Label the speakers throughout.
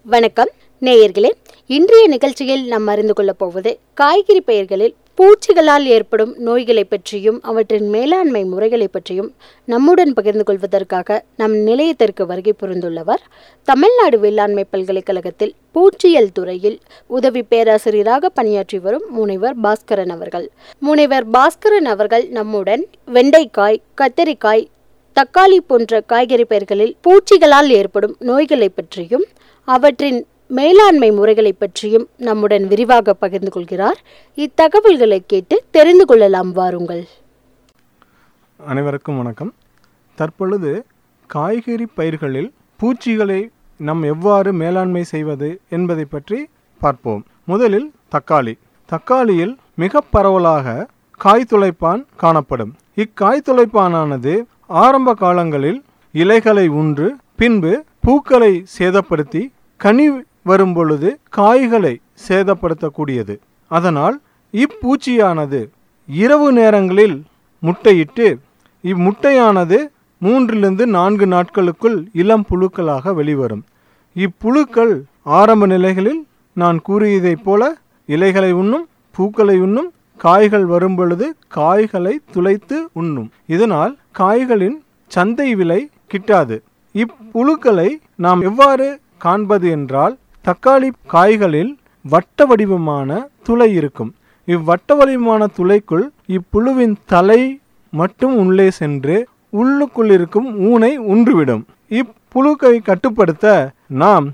Speaker 1: வணக்கம் நேயர்களே, இன்றைய நிகழ்ச்சியில் நாம் அறிந்து கொள்ளப் போவது காய்கறி பயிர்களில் பூச்சிகளால் ஏற்படும் நோய்களை பற்றியும் அவற்றின் மேலாண்மை முறைகளை பற்றியும் நம்முடன் பகிர்ந்து கொள்வதற்காக நம் நிலையத்திற்கு வருகை புரிந்துள்ளவர் தமிழ்நாடு வேளாண்மை பல்கலைக்கழகத்தில் பூச்சியியல் துறையில் உதவி பேராசிரியராக பணியாற்றி வரும் முனைவர் பாஸ்கரன் அவர்கள். முனைவர் பாஸ்கரன் அவர்கள் நம்முடன் வெண்டைக்காய், கத்தரிக்காய், தக்காளி போன்ற காய்கறி பயிர்களில் பூச்சிகளால் ஏற்படும் நோய்களை பற்றியும் அவற்றின் மேலாண்மை முறைகளை பற்றியும் நம்முடன் விரிவாக பகிர்ந்து கொள்கிறார். இத்தகவல்களை கேட்டு தெரிந்து கொள்ளலாம், வாருங்கள்.
Speaker 2: அனைவருக்கும் வணக்கம். தற்பொழுது காய்கறி பயிர்களில் பூச்சிகளை நாம் எவ்வாறு மேலாண்மை செய்வது என்பதை பற்றி பார்ப்போம். முதலில் தக்காளியில் மிக பரவலாக காய்துளைப்பான் காணப்படும். இக்காய்துளைப்பானானது ஆரம்ப காலங்களில் இலைகளை உன்று பின்பு பூக்களை சேதப்படுத்தி கனி வரும்பொழுது காய்களை சேதப்படுத்தக்கூடியது. அதனால் இப்பூச்சியானது இரவு நேரங்களில் முட்டையிட்டு இம்முட்டையானது 3-4 நாட்களுக்குள் இளம் புழுக்களாக வெளிவரும். இப்புழுக்கள் ஆரம்ப நிலைகளில் நான் கூறியதைப் போல இலைகளை உண்ணும், பூக்களை உண்ணும், காய்கள் வரும்பொழுது காய்களை துளைத்து உண்ணும். இதனால் காய்களின் சந்தை விலை கிட்டாது. இப்புழுக்களை நாம் எவ்வாறு காண்பது என்றால், தக்காளி காய்களில் வட்ட வடிவமான துளை இருக்கும். இவ்வட்ட வடிவமான துளைக்குள் இப்புழுவின் தலை மட்டும் உள்ளே சென்று உள்ளுக்குள் இருக்கும் ஊனை உன்றுவிடும். இப்புழுக்கை கட்டுப்படுத்த நாம்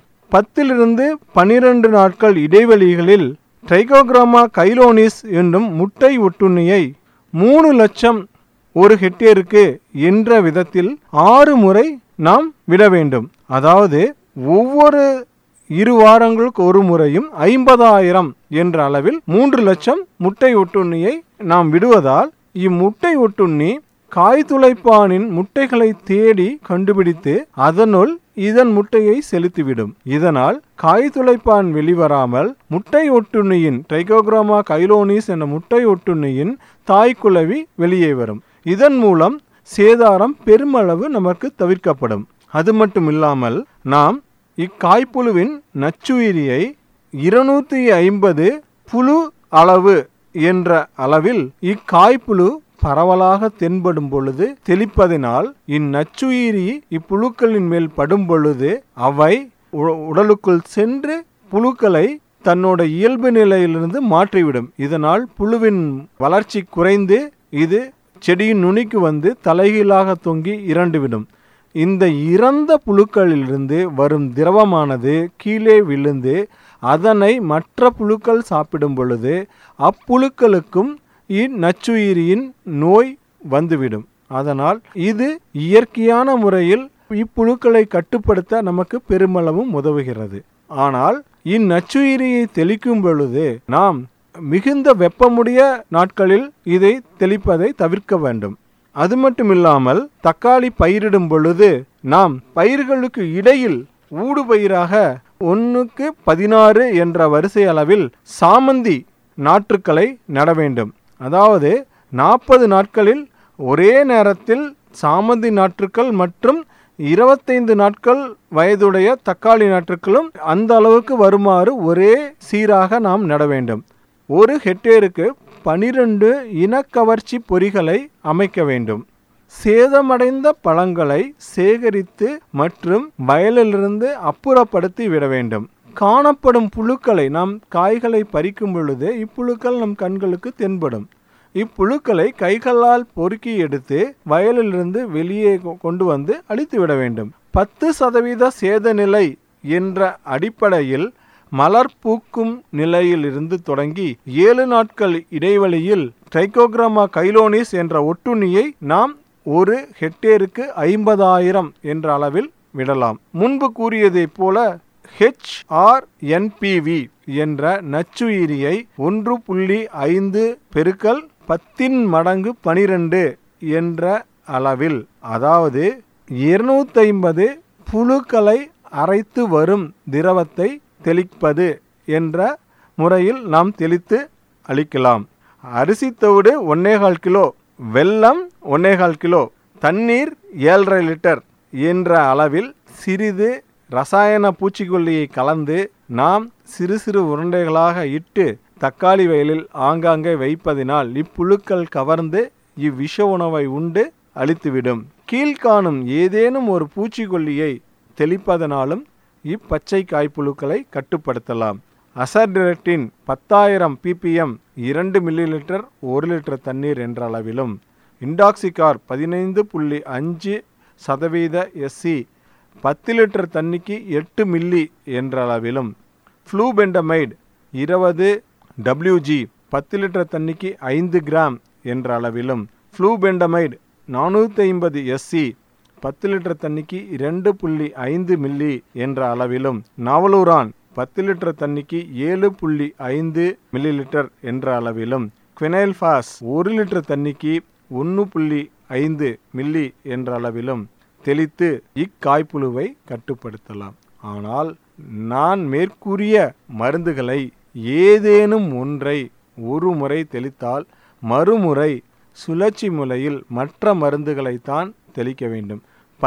Speaker 2: 10-12 நாட்கள் இடைவெளிகளில் ட்ரைகோகிராமா கைலோனிஸ் என்னும் முட்டை ஒட்டுண்ணியை 3 லட்சம் ஒரு ஹெக்டேருக்கு என்ற விதத்தில் 6 முறை நாம் விட வேண்டும். அதாவது ஒவ்வொரு 2 வாரங்களுக்கு ஒரு முறையும் 50,000 என்ற அளவில் 3 லட்சம் முட்டை ஒட்டுண்ணியை நாம் விடுவதால் இம்முட்டை ஒட்டுண்ணி காய்துளைப்பானின் முட்டைகளை தேடி கண்டுபிடித்து அதனுள் இதன் முட்டையை செலுத்திவிடும். இதனால் காய்துளைப்பான் வெளிவராமல் முட்டை ஒட்டுண்ணியின் ட்ரைகோகிராமா கைலோனிஸ் என்ற முட்டை ஒட்டுண்ணியின் தாய்க்குளவி வெளியே வரும். இதன் மூலம் சேதாரம் பெருமளவு நமக்கு தவிர்க்கப்படும். அது மட்டும் இல்லாமல் நாம் இக்காய்ப்புழுவின் நச்சுயிரியை 250 புழு அளவு என்ற அளவில் இக்காய்ப்புழு பரவலாக தென்படும் பொழுது தெளிப்பதனால் இந்நச்சுயிரி இப்புழுக்களின் மேல் படும் பொழுது அவை உடலுக்குள் சென்று புழுக்களை தன்னோட இயல்பு நிலையிலிருந்து மாற்றிவிடும். இதனால் புழுவின் வளர்ச்சி குறைந்து இது செடியின் நுனிக்கு வந்து தலைகீழாக தொங்கி இறந்துவிடும். இந்த இறந்த புழுக்களிலிருந்து வரும் திரவமானது கீழே விழுந்து அதனை மற்ற புழுக்கள் சாப்பிடும் பொழுது அப்புழுக்களுக்கும் இந்நச்சுயிரியின் நோய் வந்துவிடும். அதனால் இது இயற்கையான முறையில் இப்புழுக்களை கட்டுப்படுத்த நமக்கு பெருமளவும் உதவுகிறது. ஆனால் இந்நச்சுயிரியை தெளிக்கும் பொழுது நாம் மிகுந்த வெப்பமுடைய நாட்களில் இதை தெளிப்பதை தவிர்க்க வேண்டும். அது மட்டும் இல்லாமல் தக்காளி பயிரிடும் பொழுது நாம் பயிர்களுக்கு இடையில் ஊடுபயிராக 1:16 என்ற வரிசை அளவில் சாமந்தி நாற்றுக்களை நட வேண்டும். அதாவது 40 நாட்களில் ஒரே நேரத்தில் சாமந்தி நாற்றுக்கள் மற்றும் 25 நாட்கள் வயதுடைய தக்காளி நாற்றுக்களும் அந்த அளவுக்கு வருமாறு ஒரே சீராக நாம் நட வேண்டும். ஒரு ஹெக்டேருக்கு 12 இனக்கவர்ச்சி பொறிகளை அமைக்க வேண்டும். சேதமடைந்த பழங்களை சேகரித்து மற்றும் வயலிலிருந்து அப்புறப்படுத்தி விட வேண்டும். காணப்படும் புழுக்களை நாம் காய்களை பறிக்கும் பொழுது இப்புழுக்கள் நம் கண்களுக்கு தென்படும். இப்புழுக்களை கைகளால் பொறுக்கி எடுத்து வயலிலிருந்து வெளியே கொண்டு வந்து அழித்து விட வேண்டும். 10% சேத நிலை என்ற அடிப்படையில் மலர் பூக்கும் நிலையில் இருந்து தொடங்கி 7 நாட்கள் இடைவெளியில் ட்ரைகோகிராமா கைலோனிஸ் என்ற ஒட்டுண்ணியை நாம் ஒரு ஹெக்டேருக்கு 50,000 என்ற அளவில் விடலாம். முன்பு கூறியதைப் போல HRNPV என்ற நச்சுயிரியை 1.5 பெருக்கல் 10 மடங்கு 12 என்ற அளவில், அதாவது 250 புழுக்களை அரைத்து வரும் திரவத்தை தெளிப்பது என்ற முறையில் நாம் தெளித்து அளிக்கலாம். அரிசி தவிடு 1.25 கிலோ, வெல்லம் 1.25 கிலோ, தண்ணீர் 7.5 லிட்டர் என்ற அளவில் சிறிது ரசாயன பூச்சிக்கொல்லியை கலந்து நாம் சிறு சிறு உருண்டைகளாக இட்டு தக்காளி வயலில் ஆங்காங்கே வைப்பதினால் இப்புழுக்கள் கவர்ந்து இவ்விஷ உணவை உண்டு அழித்துவிடும். கீழ்காணும் ஏதேனும் ஒரு பூச்சிக்கொல்லியை தெளிப்பதனாலும் இப்பச்சை காய்ப்புழுக்களை கட்டுப்படுத்தலாம். அசர்டிரெக்டின் 10,000 ppm 2 ml 1 லிட்டர் தண்ணீர் என்ற அளவிலும், இண்டாக்சிகார் 15.5% SC 10 லிட்டர் தண்ணிக்கு 8 மில்லி என்ற அளவிலும், ஃப்ளூபெண்டமைடு 20 WG 10 லிட்டர் தண்ணிக்கு 5 கிராம் என்ற அளவிலும், ஃப்ளூபெண்டமைடு 450 SC 10 லிட்டர் தண்ணிக்கு 2.5 மில்லி என்ற அளவிலும், நாவலூரான் 10 லிட்டர் தண்ணிக்கு 7.5 மில்லிலிட்டர் என்ற அளவிலும், குவினைல்பாஸ் 1 லிட்டர் தண்ணிக்கு 1.5 மில்லி என்ற அளவிலும் தெளித்து இக்காய்ப்புழுவை கட்டுப்படுத்தலாம். ஆனால் நான் மேற்கூறிய மருந்துகளை ஏதேனும் ஒன்றை ஒரு முறை தெளித்தால் மறுமுறை சுழற்சி முறையில் மற்ற மருந்துகளைத்தான் தெளிக்க வேண்டும்.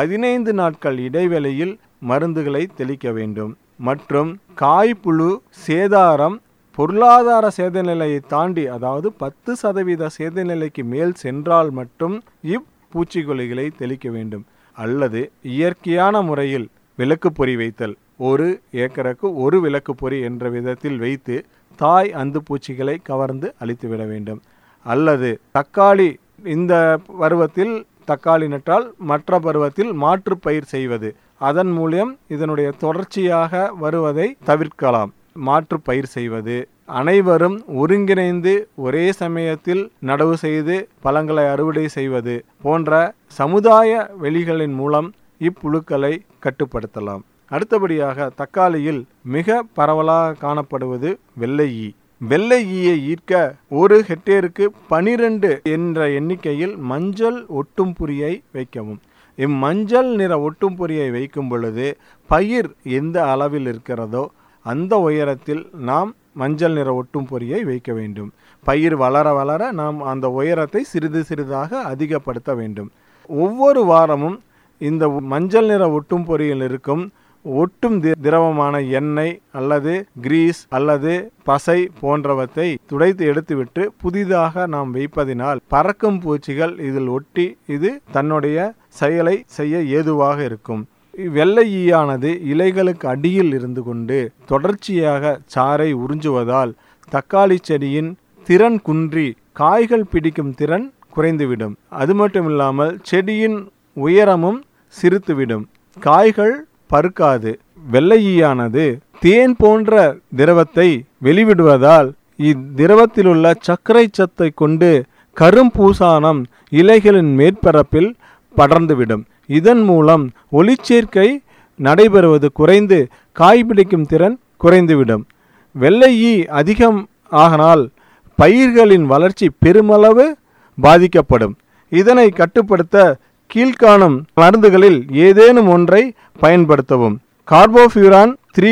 Speaker 2: 15 நாட்கள் இடைவெளியில் மருந்துகளை தெளிக்க வேண்டும். மற்றும் காய்ப்புழு சேதாரம் பொருளாதார சேதநிலையை தாண்டி, அதாவது 10% சேதநிலைக்கு மேல் சென்றால் மட்டும் இப்பூச்சிக்கொல்லிகளை தெளிக்க வேண்டும். அல்லது இயற்கையான முறையில் விளக்கு பொறி வைத்தல், 1 ஏக்கருக்கு 1 விளக்கு பொறி என்ற விதத்தில் வைத்து தாய் அந்து பூச்சிகளை கவர்ந்து அழித்துவிட வேண்டும். அல்லது தக்காளி இந்த பருவத்தில் தக்காளி நட்டால் மற்ற பருவத்தில் மாற்று பயிர் செய்வது, அதன் மூலம் இதனுடைய தொடர்ச்சியாக வருவதை தவிர்க்கலாம். மாற்று பயிர் செய்வது, அனைவரும் ஒருங்கிணைந்து ஒரே சமயத்தில் நடவு செய்து பழங்களை அறுவடை செய்வது போன்ற சமுதாய வெளிகளின் மூலம் இப்புழுக்களை கட்டுப்படுத்தலாம். அடுத்தபடியாக தக்காளியில் மிக பரவலாக காணப்படுவது வெள்ளை ஈ. வெள்ளை ஈயை ஈர்க்க 1 ஹெக்டேருக்கு 12 என்ற எண்ணிக்கையில் மஞ்சள் ஒட்டும் பொறியை வைக்கவும். இம்மஞ்சள் நிற ஒட்டும் பொறியை வைக்கும் பொழுது பயிர் எந்த அளவில் இருக்கிறதோ அந்த உயரத்தில் நாம் மஞ்சள் நிற ஒட்டும் பொறியை வைக்க வேண்டும். பயிர் வளர வளர நாம் அந்த உயரத்தை சிறிது சிறிதாக அதிகப்படுத்த வேண்டும். ஒவ்வொரு வாரமும் இந்த மஞ்சள் நிற ஒட்டும் பொறியில் இருக்கும் ஒட்டும் திரவமான எண்ணெய் அல்லது கிரீஸ் அல்லது பசை போன்றவற்றை துடைத்து எடுத்துவிட்டு புதிதாக நாம் வைப்பதினால் பறக்கும் பூச்சிகள் இதில் ஒட்டி இது தன்னுடைய செயலை செய்ய ஏதுவாக இருக்கும். வெள்ளை ஈயானது இலைகளுக்கு அடியில் இருந்து கொண்டு தொடர்ச்சியாக சாறை உறிஞ்சுவதால் தக்காளி செடியின் திறன் குன்றி காய்கள் பிடிக்கும் திறன் குறைந்துவிடும். அது மட்டுமில்லாமல் செடியின் உயரமும் சிறுத்துவிடும், காய்கள் பருக்காது. வெள்ளை ஈயானது தேன் போன்ற திரவத்தை வெளிவிடுவதால் இத்திரவத்திலுள்ள சர்க்கரை சத்தை கொண்டு கரும்பூசானம் இலைகளின் மேற்பரப்பில் படர்ந்துவிடும். இதன் மூலம் ஒளிச்சேர்க்கை நடைபெறுவது குறைந்து காய்பிடிக்கும் திறன் குறைந்துவிடும். வெள்ளை ஈ அதிகம் ஆகினால் பயிர்களின் வளர்ச்சி பெருமளவு பாதிக்கப்படும். இதனை கட்டுப்படுத்த கீழ்காணும் மருந்துகளில் ஏதேனும் ஒன்றை பயன்படுத்தவும். கார்போஃபியூரான்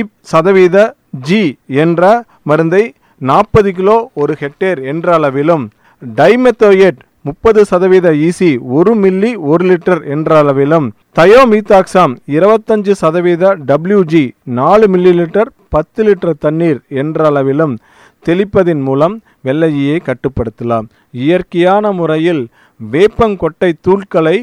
Speaker 2: 3% G என்ற மருந்தை 40 கிலோ 1 ஹெக்டேர் என்ற அளவிலும், டைமெத்தோயேட் 30% EC 1 மில்லி 1 லிட்டர் என்ற அளவிலும், thiamethoxam 25% WG 4 millilitre 10 litre தண்ணீர் என்ற அளவிலும் தெளிப்பதின் மூலம் வெள்ளை ஈயை கட்டுப்படுத்தலாம். இயற்கையான முறையில் வேப்பங்கொட்டை தூள்களை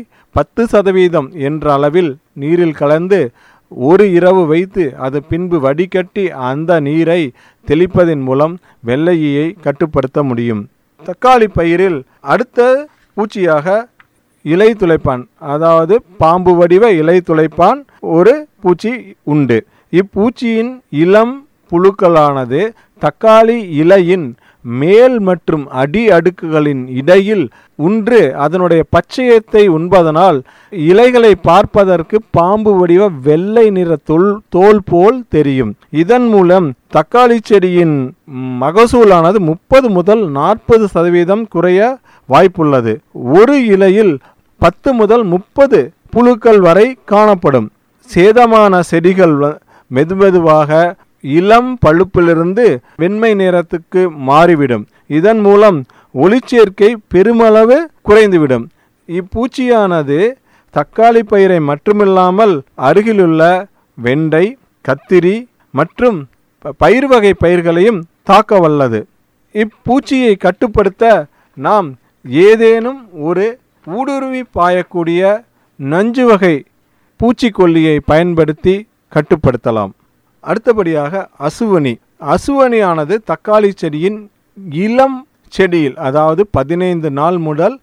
Speaker 2: 10% என்ற அளவில் நீரில் கலந்து ஒரு இரவு வைத்து அது பின்பு வடிகட்டி அந்த நீரை தெளிப்பதன் மூலம் வெள்ளை ஈயை கட்டுப்படுத்த முடியும். தக்காளி பயிரில் அடுத்த பூச்சியாக இலை துளைப்பான், அதாவது பாம்பு வடிவ இலை துளைப்பான் ஒரு பூச்சி உண்டு. இப்பூச்சியின் இளம் புழுக்களானது தக்காளி இலையின் மேல் மற்றும் அடி அடுக்குகளின் இடையில் உன்று அதனுடைய பச்சையத்தை உண்பதனால் இலைகளை பார்ப்பதற்கு பாம்பு வடிவ வெள்ளை நிற தோல் போல் தெரியும். இதன் மூலம் தக்காளி செடியின் மகசூலானது 30 முதல் 40% குறைய வாய்ப்புள்ளது. ஒரு இலையில் 10 முதல் 30 புழுக்கள் வரை காணப்படும். சேதமான செடிகள் மெதுமெதுவாக இளம் பழுப்பிலிருந்து வெண்மை நிறத்துக்கு மாறிவிடும். இதன் மூலம் ஒளிச்சேர்க்கை பெருமளவு குறைந்துவிடும். இப்பூச்சியானது தக்காளி பயிரை மட்டுமில்லாமல் அருகிலுள்ள வெண்டை, கத்திரி மற்றும் பயிர் வகை பயிர்களையும் தாக்க வல்லது. இப்பூச்சியை கட்டுப்படுத்த நாம் ஏதேனும் ஒரு ஊடுருவி பாயக்கூடிய நஞ்சு வகை பூச்சிக்கொல்லியை பயன்படுத்தி கட்டுப்படுத்தலாம். அடுத்தபடியாக அசுவனி. அசுவனியானது தக்காளி செடியின் இளம் செடியில், அதாவது 15 நாள் முதல்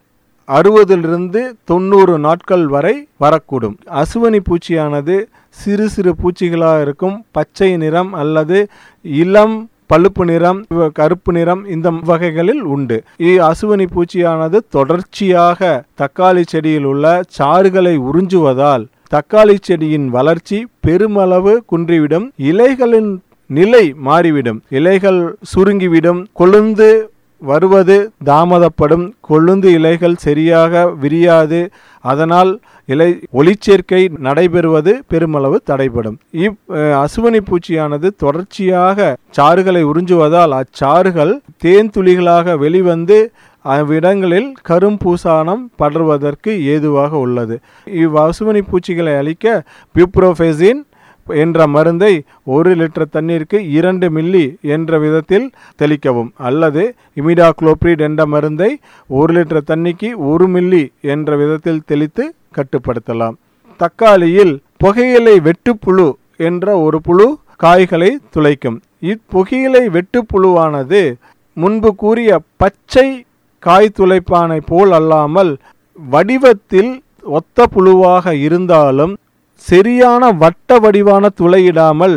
Speaker 2: 60 to 90 நாட்கள் வரை வரக்கூடும். அசுவனி பூச்சியானது சிறு சிறு பூச்சிகளாக இருக்கும். பச்சை நிறம் அல்லது இளம் பழுப்பு நிறம், கருப்பு நிறம் இந்த வகைகளில் உண்டு. அசுவனி பூச்சியானது தொடர்ச்சியாக தக்காளி செடியில் உள்ள சாறுகளை உறிஞ்சுவதால் தக்காளி செடியின் வளர்ச்சி பெருமளவு குன்றிவிடும். இலைகளின் நிலை மாறிவிடும். இலைகள் சுருங்கிவிடும். கொழுந்து வருவது தாமதப்படும். கொழுந்து இலைகள் சரியாக விரியாது. அதனால் ஒளிச்சேர்க்கை நடைபெறுவது பெருமளவு தடைபடும். அசுவனி பூச்சியானது தொடர்ச்சியாக சாறுகளை உறிஞ்சுவதால் அச்சாறுகள் தேன் துளிகளாக வெளிவந்து அவ்விடங்களில் கரும்பூசானம் படர்வதற்கு ஏதுவாக உள்ளது. அசுவனி பூச்சிகளை அழிக்க பியூப்ரோஃபெசின் என்ற மருந்தை 1 லிட்டர் தண்ணீருக்கு 2 மில்லி என்ற விதத்தில் தெளிக்கவும், அல்லது இமிடாக்ளோப்ரிட் என்ற மருந்தை 1 லிட்டர் தண்ணிக்கு 1 மில்லி என்ற விதத்தில் தெளித்து கட்டுப்படுத்தலாம். தக்காளியில் புகையிலை வெட்டுப்புழு என்ற ஒரு புழு காய்களை துளைக்கும். இப்புகையிலை வெட்டுப்புழுவானது முன்பு கூறிய பச்சை காய் துளைப்பானை போல் அல்லாமல் வடிவத்தில் ஒத்த புழுவாக இருந்தாலும் சரியான வட்ட வடிவான துளையிடாமல்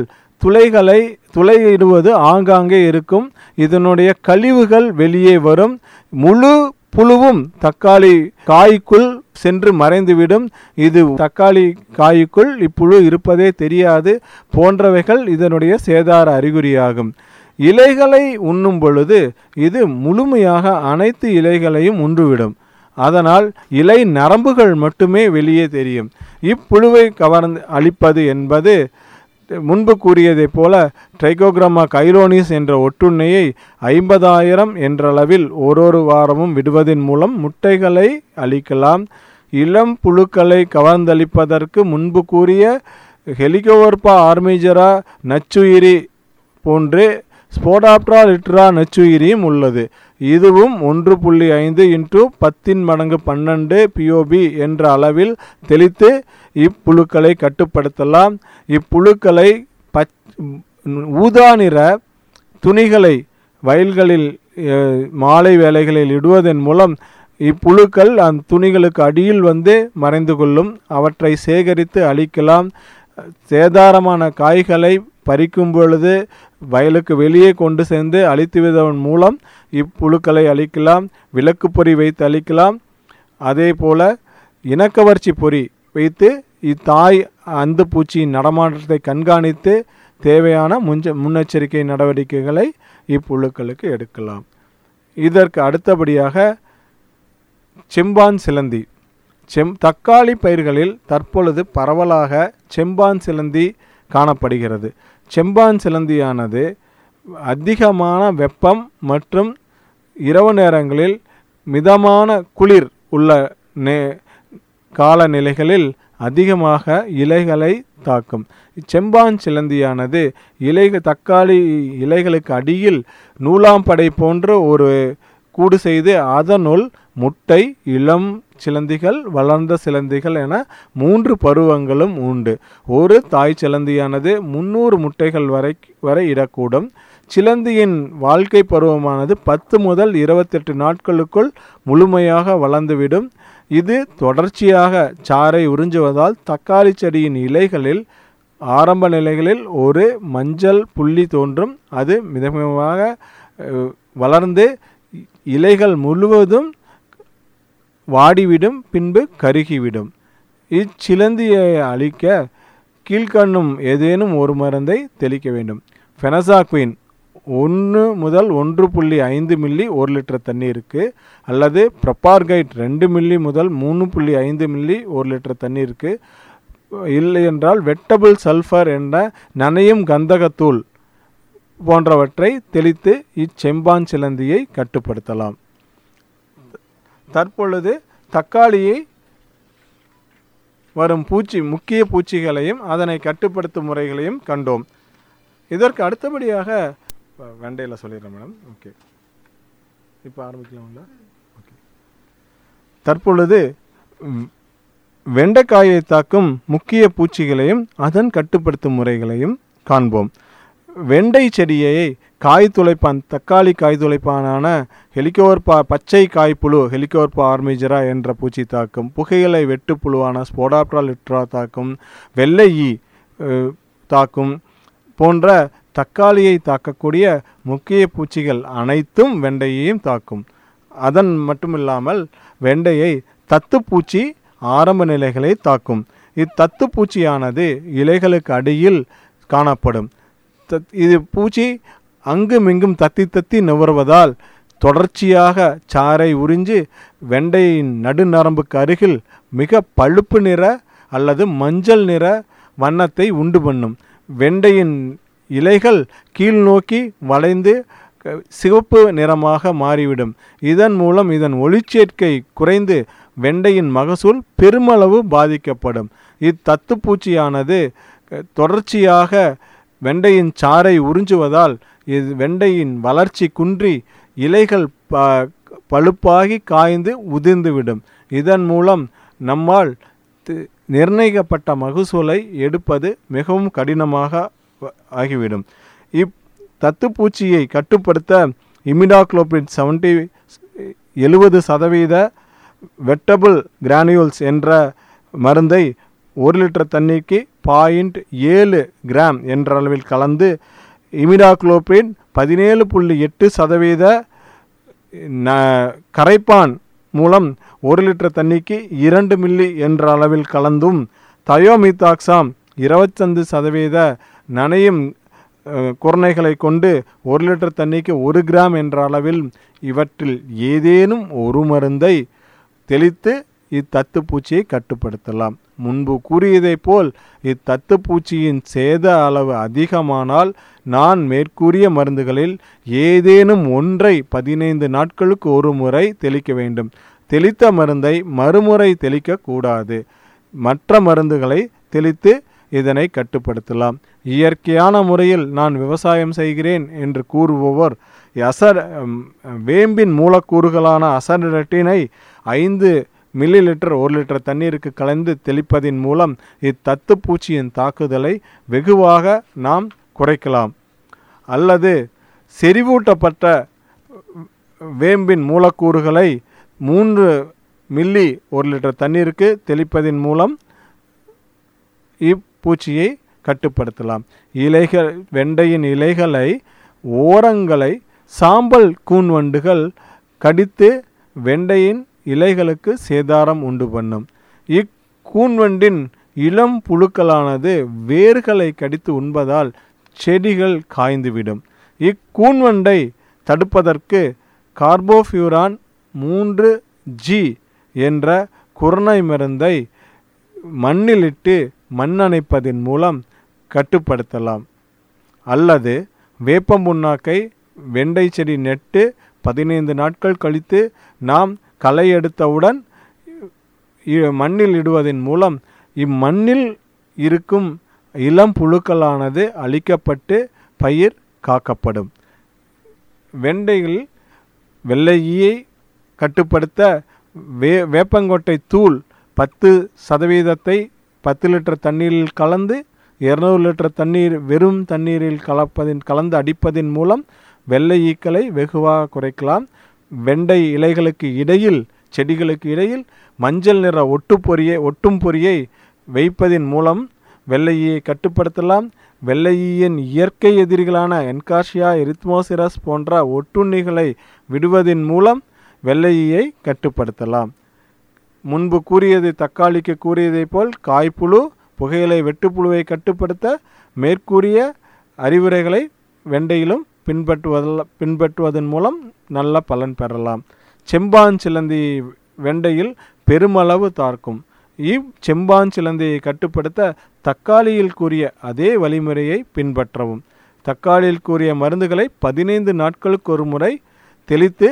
Speaker 2: துளையிடுவது ஆங்காங்கே இருக்கும். இதனுடைய கழிவுகள் வெளியே வரும். முழு புழுவும் தக்காளி காய்க்குள் சென்று மறைந்துவிடும். இது தக்காளி காய்க்குள் இப்புழு இருப்பதே தெரியாது போன்றவைகள் இதனுடைய சேதார அறிகுறியாகும். இலைகளை உண்ணும் பொழுது இது முழுமையாக அனைத்து இலைகளையும் உண்டுவிடும். அதனால் இலை நரம்புகள் மட்டுமே வெளியே தெரியும். இப்புழுவை கவர்ந்து அழிப்பது என்பது முன்பு கூறியதைப் போல ட்ரைகோகிராமா கைலோனிஸ் என்ற ஒட்டுண்ணியை 50,000 என்றளவில் ஒரு வாரமும் விடுவதன் மூலம் முட்டைகளை அழிக்கலாம். இளம் புழுக்களை கவர்ந்தளிப்பதற்கு முன்பு கூறிய ஹெலிகோவர்பா ஆர்மிஜரா நச்சுயிரி போன்று ஸ்போடாப்டரா லிட்ரா நச்சுயிரியும் உள்ளது. இதுவும் 1.5 × 10 மடங்கு 12 POB என்ற அளவில் தெளித்து இப்புழுக்களை கட்டுப்படுத்தலாம். இப்புழுக்களை ஊதா நிற துணிகளை வயல்களில் மாலை வேளைகளில் இடுவதன் மூலம் இப்புழுக்கள் அந்த துணிகளுக்கு அடியில் வந்து மறைந்து கொள்ளும். அவற்றை சேகரித்து அழிக்கலாம். சேதாரமான காய்களை பறிக்கும் பொழுது வயலுக்கு வெளியே கொண்டு சென்று அழித்துவதன் மூலம் இப்புழுக்களை அழிக்கலாம். விளக்கு பொறி வைத்து அழிக்கலாம். அதே போல இனக்கவர்ச்சி பொறி வைத்து இத்தாய் அந்த பூச்சியின் நடமாட்டத்தை கண்காணித்து தேவையான முன்னெச்சரிக்கை நடவடிக்கைகளை இப்புழுக்களுக்கு எடுக்கலாம். இதற்கு அடுத்தபடியாக செம்பான் சிலந்தி. தக்காளி பயிர்களில் தற்பொழுது பரவலாக செம்பான் சிலந்தி காணப்படுகிறது. செம்பான் சிலந்தியானது அதிகமான வெப்பம் மற்றும் இரவு நேரங்களில் மிதமான குளிர் உள்ள காலநிலைகளில் அதிகமாக இலைகளை தாக்கும். செம்பான் சிலந்தியானது தக்காளி இலைகளுக்கு அடியில் நூலாம்படை போன்ற ஒரு கூடு செய்து அதனுள் முட்டை, இளம் சிலந்திகள், வளர்ந்த சிலந்திகள் என 3 பருவங்களும் உண்டு. ஒரு தாய் சிலந்தியானது 300 முட்டைகள் வரை இடக்கூடும். சிலந்தியின் வாழ்க்கை பருவமானது 10 முதல் 28 நாட்களுக்குள் முழுமையாக வளர்ந்துவிடும். இது தொடர்ச்சியாக சாறை உறிஞ்சுவதால் தக்காளி செடியின் இலைகளில் ஆரம்ப நிலைகளில் ஒரு மஞ்சள் புள்ளி தோன்றும். அது மிதமாக வளர்ந்து இலைகள் முழுவதும் வாடிவிடும், பின்பு கருகிவிடும். இச்சிலந்தியை அழிக்க கீழ்கண்ணும் ஏதேனும் ஒரு மருந்தை தெளிக்க வேண்டும். ஃபெனசாக்வின் 1 முதல் 1.5 மில்லி 1 லிட்டர் தண்ணீருக்கு, அல்லது ப்ரொபார்கைட் 2 மில்லி முதல் 3.5 மில்லி 1 லிட்டர் தண்ணீருக்கு, இல்லை என்றால் வெட்டபிள் சல்ஃபர் என்ற நனையும் கந்தகத்தூள் போன்றவற்றை தெளித்து இச்செம்பான் சிலந்தியை கட்டுப்படுத்தலாம். தற்பொழுது தக்காளியை வரும் முக்கிய பூச்சிகளையும் அதனை கட்டுப்படுத்தும் முறைகளையும் கண்டோம். இதற்கு அடுத்தபடியாக வெண்டையில் சொல்லிடுறேன் மேடம். ஓகே, இப்போ ஆரம்பிக்கலாம்ல. ஓகே, தற்பொழுது வெண்டைக்காயை தாக்கும் முக்கிய பூச்சிகளையும் அதன் கட்டுப்படுத்தும் முறைகளையும் காண்போம். வெண்டை செடியை காய் துளைப்பான், தக்காளி காய் துளைப்பானான ஹெலிகோவர்பா பச்சை காய்ப்புழு ஹெலிகோவர்பா ஆர்மிஜரா என்ற பூச்சி தாக்கும். புகையிலை வெட்டுப்புழுவான ஸ்போடாப்டரா லிட்ரா தாக்கும். வெள்ளை ஈ தாக்கும். போன்ற தக்காளியை தாக்கக்கூடிய முக்கிய பூச்சிகள் அனைத்தும் வெண்டையையும் தாக்கும். அதன் மட்டுமில்லாமல் வெண்டையை தத்துப்பூச்சி ஆரம்ப நிலைகளை தாக்கும். இத்தத்துப்பூச்சியானது இலைகளுக்கு அடியில் காணப்படும். இது பூச்சி அங்குமிங்கும் தத்தி நுகர்வதால் தொடர்ச்சியாக சாறை உறிஞ்சு வெண்டையின் நடுநரம்புக்கு அருகில் மிக பழுப்பு நிற அல்லது மஞ்சள் நிற வண்ணத்தை உண்டு பண்ணும். வெண்டையின் இலைகள் கீழ் நோக்கி வளைந்து சிவப்பு நிறமாக மாறிவிடும். இதன் மூலம் இதன் ஒளிச்சேர்க்கை குறைந்து வெண்டையின் மகசூல் பெருமளவு பாதிக்கப்படும். இத்தத்துப்பூச்சியானது தொடர்ச்சியாக வெண்டையின் சாறை உறிஞ்சுவதால் இது வெண்டையின் வளர்ச்சி குன்றி இலைகள் பழுப்பாகி காய்ந்து உதிர்ந்துவிடும். இதன் மூலம் நம்மால் நிர்ணயிக்கப்பட்ட மகசூலை எடுப்பது மிகவும் கடினமாக ஆகிவிடும். தத்துப்பூச்சியை கட்டுப்படுத்த இமிடாக்ளோபிரிட் 70% வெட்டபிள் கிரானியூல்ஸ் என்ற மருந்தை 1 லிட்டர் தண்ணீருக்கு 0.7 கிராம் என்ற அளவில் கலந்து இமிடாக்ளோபிரிட் 17.8% கரைப்பான் மூலம் 1 லிட்டர் தண்ணீருக்கு 2 மில்லி என்ற அளவில் கலந்தும் தயோமித்தாக்சாம் 25% நனையும் குரணைகளை கொண்டு 1 லிட்டர் தண்ணீருக்கு 1 கிராம் என்ற அளவில் இவற்றில் ஏதேனும் ஒரு மருந்தை தெளித்து இத்தத்துப்பூச்சியை கட்டுப்படுத்தலாம். முன்பு கூறியதைப் போல் இத்தத்துப்பூச்சியின் சேத அளவு அதிகமானால் நான் மேற்கூறிய மருந்துகளில் ஏதேனும் ஒன்றை 15 நாட்களுக்கு ஒரு முறை தெளிக்க வேண்டும். தெளித்த மருந்தை மறுமுறை தெளிக்கக்கூடாது. மற்ற மருந்துகளை தெளித்து இதனை கட்டுப்படுத்தலாம். இயற்கையான முறையில் நான் விவசாயம் செய்கிறேன் என்று கூறுபவர் வேம்பின் மூலக்கூறுகளான அசடரட்டினை 5 மில்லி லிட்டர் 1 லிட்டர் தண்ணீருக்கு கலந்து தெளிப்பதின் மூலம் இத்தத்துப்பூச்சியின் தாக்குதலை வெகுவாக நாம் குறைக்கலாம். அல்லது செறிவூட்டப்பட்ட வேம்பின் மூலக்கூறுகளை 3 மில்லி 1 லிட்டர் தண்ணீருக்கு தெளிப்பதின் மூலம் இப்பூச்சியை கட்டுப்படுத்தலாம். வெண்டையின் இலைகளை ஓரங்களை சாம்பல் கூன்வண்டுகள் கடித்து வெண்டையின் இலைகளுக்கு சேதாரம் உண்டு பண்ணும். இக்கூன்வண்டின் இளம் புழுக்களானது வேர்களை கடித்து உண்பதால் செடிகள் காய்ந்துவிடும். இக்கூன்வண்டை தடுப்பதற்கு கார்போஃபியூரான் 3G என்ற குரணை மருந்தை மண்ணிலிட்டு மண் அணைப்பதின் மூலம் கட்டுப்படுத்தலாம். அல்லது வேப்பம்புண்ணாக்கை வெண்டை செடி நெட்டு 15 நாட்கள் கழித்து நாம் களை எடுத்தவுடன் மண்ணில் இடுவதன் மூலம் இம்மண்ணில் இருக்கும் இளம் புழுக்களானது அழிக்கப்பட்டு பயிர் காக்கப்படும். வெண்டையில் வெள்ளை ஈயை கட்டுப்படுத்த வேப்பங்கொட்டை தூள் 10% 10 லிட்டர் தண்ணீரில் கலந்து 200 லிட்டர் தண்ணீர் வெறும் தண்ணீரில் கலந்து அடிப்பதின் மூலம் வெள்ளை ஈக்களை வெகுவாக குறைக்கலாம். வெண்டை இலைகளுக்கு இடையில் செடிகளுக்கு இடையில் மஞ்சள் நிற ஒட்டும் பொறியை வைப்பதின் மூலம் வெள்ளை ஈயை கட்டுப்படுத்தலாம். வெள்ளை ஈயின் இயற்கை எதிரிகளான என்கார்சியா எரித்மோசிரஸ் போன்ற ஒட்டுண்ணிகளை விடுவதன் மூலம் வெள்ளை ஈயை கட்டுப்படுத்தலாம். முன்பு தக்காளிக்கு கூறியதை போல் காய்ப்புழு புகையிலை வெட்டுப்புழுவை கட்டுப்படுத்த மேற்கூறிய அறிவுரைகளை வெண்டையிலும் பின்பற்றுவதன் மூலம் நல்ல பலன் பெறலாம். செம்பாஞ்சிலந்தி வெண்டையில் பெருமளவு தாக்கும். செம்பாஞ்சிலந்தியை கட்டுப்படுத்த தக்காளியில் கூறிய அதே வழிமுறையை பின்பற்றவும். தக்காளியில் கூறிய மருந்துகளை 15 நாட்களுக்கு ஒரு முறை தெளித்து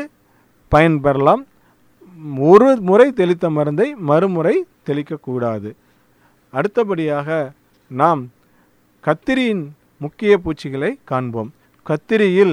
Speaker 2: பயன்பெறலாம். ஒரு முறை தெளித்த மருந்தை மறுமுறை தெளிக்கக்கூடாது. அடுத்தபடியாக நாம் கத்திரியின் முக்கிய பூச்சிகளை காண்போம். கத்திரியில்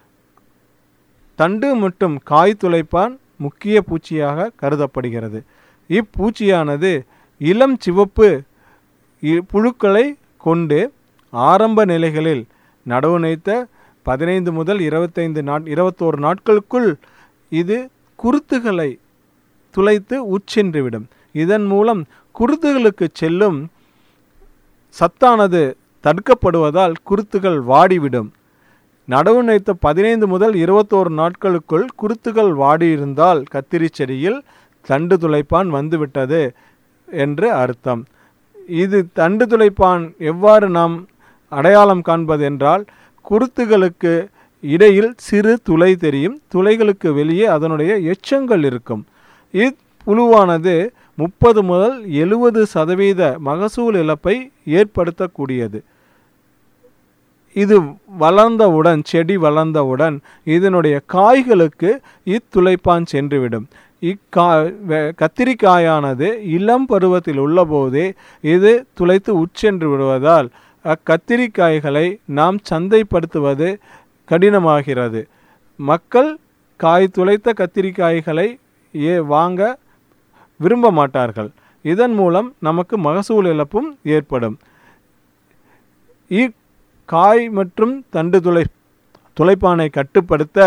Speaker 2: தண்டு மற்றும் காய் துளைப்பான் முக்கிய பூச்சியாக கருதப்படுகிறது. இப்பூச்சியானது இளம் சிவப்பு புழுக்களை கொண்டு ஆரம்ப நிலைகளில் நடவு நைத்த 15 முதல் 21 நாட்களுக்குள் இது குருத்துகளை துளைத்து உட்சென்றுவிடும். இதன் மூலம் குருத்துகளுக்கு செல்லும் சத்தானது தடுக்கப்படுவதால் குருத்துகள் வாடிவிடும். நடவு நைத்த 15 முதல் 21 நாட்களுக்குள் குருத்துகள் வாடியிருந்தால் கத்திரி செடியில் தண்டு துளைப்பான் வந்துவிட்டது என்று அர்த்தம். இது தண்டு துளைப்பான் எவ்வாறு நாம் அடையாளம் காண்பது என்றால், குருத்துகளுக்கு இடையில் சிறு துளை தெரியும். துளைகளுக்கு வெளியே அதனுடைய எச்சங்கள் இருக்கும். இப்புழுவானது 30 முதல் 70% மகசூல் இழப்பை ஏற்படுத்தக்கூடியது. இது வளர்ந்தவுடன், செடி வளர்ந்தவுடன் இதனுடைய காய்களுக்கு இத்துளைப்பான் சென்றுவிடும். கத்திரிக்காயானது இளம் பருவத்தில் உள்ளபோதே இது துளைத்து உட்சென்று விடுவதால் அக்கத்திரிக்காய்களை நாம் சந்தைப்படுத்துவது கடினமாகிறது. மக்கள் காய் துளைத்த கத்திரிக்காய்களை வாங்க விரும்ப மாட்டார்கள். இதன் மூலம் நமக்கு மகசூல் இழப்பும் ஏற்படும். காய் மற்றும் தண்டு துளைப்பானை கட்டுப்படுத்த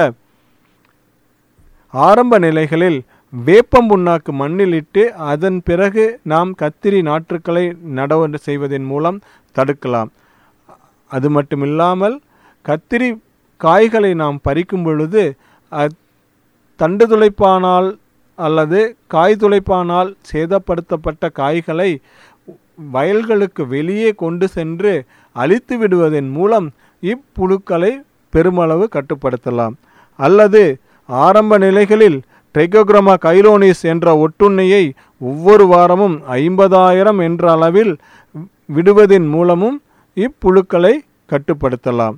Speaker 2: ஆரம்ப நிலைகளில் வேப்பம் புண்ணாக்கு மண்ணில் இட்டு அதன் பிறகு நாம் கத்திரி நாற்றுக்களை நடவு செய்வதன் மூலம் தடுக்கலாம். அது மட்டுமில்லாமல் கத்திரி காய்களை நாம் பறிக்கும் பொழுது தண்டு துளைப்பானால் அல்லது காய் துளைப்பானால் சேதப்படுத்தப்பட்ட காய்களை வயல்களுக்கு வெளியே கொண்டு சென்று அழித்து விடுவதன் மூலம் இப்புழுக்களை பெருமளவு கட்டுப்படுத்தலாம். அல்லது ஆரம்ப நிலைகளில் ட்ரைகோக்ரோமா கைலோனிஸ் என்ற ஒட்டுண்ணியை ஒவ்வொரு வாரமும் 50,000 என்ற அளவில் விடுவதன் மூலமும் இப்புழுக்களை கட்டுப்படுத்தலாம்.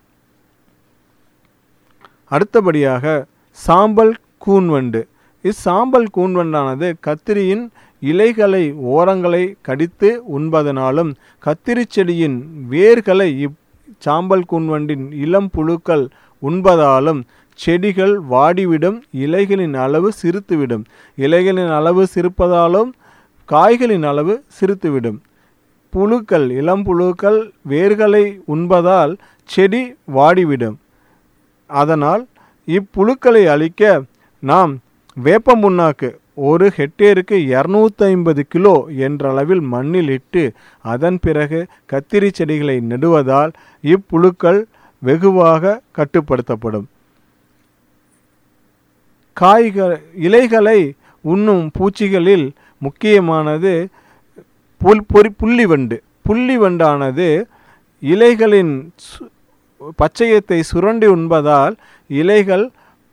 Speaker 2: அடுத்தபடியாக சாம்பல் கூன்வண்டு. இச்சாம்பல் கூன்வண்டானது கத்திரியின் இலைகளை ஓரங்களை கடித்து உண்பதனாலும் கத்திரி செடியின் வேர்களை இச்சாம்பல் கூன்வண்டின் இளம் புழுக்கள் உண்பதாலும் செடிகள் வாடிவிடும். இலைகளின் அளவு சிறுத்துவிடும். இலைகளின் அளவு சிறுப்பதாலும் காய்களின் அளவு சிறுத்துவிடும். புழுக்கள், இளம் புழுக்கள் வேர்களை உண்பதால் செடி வாடிவிடும். அதனால் இப்புழுக்களை அழிக்க நாம் வேப்பம் புண்ணாக்கு ஒரு ஹெக்டேருக்கு 250 கிலோ என்ற அளவில் மண்ணில் இட்டு அதன் பிறகு கத்திரி செடிகளை நடுவதால் இப்புழுக்கள் வெகுவாக கட்டுப்படுத்தப்படும். இலைகளை உண்ணும் பூச்சிகளில் முக்கியமானது புள்ளிவண்டு. புள்ளிவண்டானது இலைகளின் பச்சையத்தை சுரண்டி உண்பதால் இலைகள்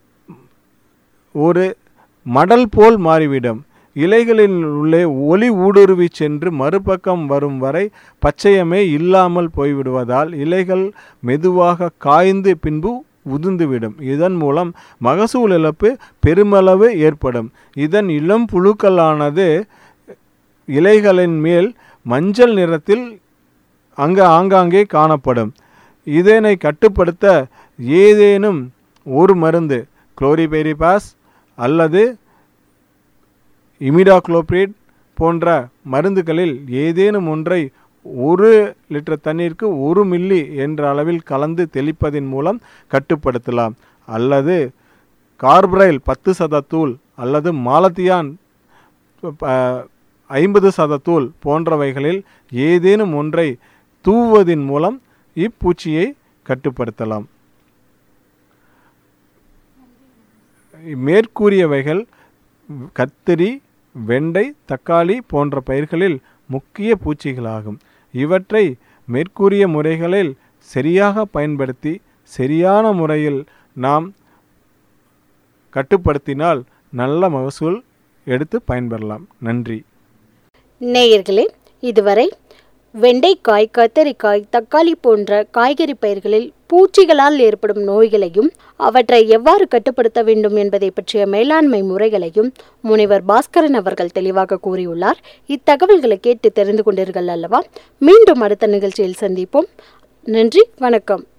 Speaker 2: ஒரு மடல் போல் மாறிவிடும். இலைகளில் உள்ளே ஒளி ஊடுருவி சென்று மறுபக்கம் வரும் வரை பச்சையமே இல்லாமல் போய்விடுவதால் இலைகள் மெதுவாக காய்ந்து பின்பு உதிர்ந்துவிடும். இதன் மூலம் மகசூல் இழப்பு பெருமளவு ஏற்படும். இதன் இளம் புழுக்களானது இலைகளின் மேல் மஞ்சள் நிறத்தில் ஆங்காங்கே காணப்படும். இதனை கட்டுப்படுத்த ஏதேனும் ஒரு மருந்து, குளோரிபைரிபாஸ் அல்லது இமிடாக்ளோபிரிட் போன்ற மருந்துகளில் ஏதேனும் ஒன்றை 1 லிட்டர் தண்ணீருக்கு 1 மில்லி என்ற அளவில் கலந்து தெளிப்பதன் மூலம் கட்டுப்படுத்தலாம். அல்லது கார்பரைல் 10% தூள் அல்லது மாலத்தியான் 50% தூள் போன்றவைகளில் ஏதேனும் ஒன்றை தூவுவதன் மூலம் இப்பூச்சியை கட்டுப்படுத்தலாம். மேற்கூறியவைகள் கத்திரி, வெண்டை, தக்காளி போன்ற பயிர்களில் முக்கிய பூச்சிகளாகும். இவற்றை மேற்கூறிய முறைகளில் சரியாக பயன்படுத்தி சரியான முறையில் நாம் கட்டுப்படுத்தினால் நல்ல மகசூல் எடுத்து பயன்பெறலாம். நன்றி.
Speaker 1: நேயர்களே, இதுவரை வெண்டைக்காய், கத்தரிக்காய், தக்காளி போன்ற காய்கறி பயிர்களில் பூச்சிகளால் ஏற்படும் நோய்களையும் அவற்றை எவ்வாறு கட்டுப்படுத்த வேண்டும் என்பதை பற்றிய மேலாண்மை முறைகளையும் முனைவர் பாஸ்கரன் அவர்கள் தெளிவாக கூறியுள்ளார். இத்தகவல்களை கேட்டு தெரிந்து கொண்டீர்கள் அல்லவா? மீண்டும் அடுத்த நிகழ்ச்சியில் சந்திப்போம். நன்றி, வணக்கம்.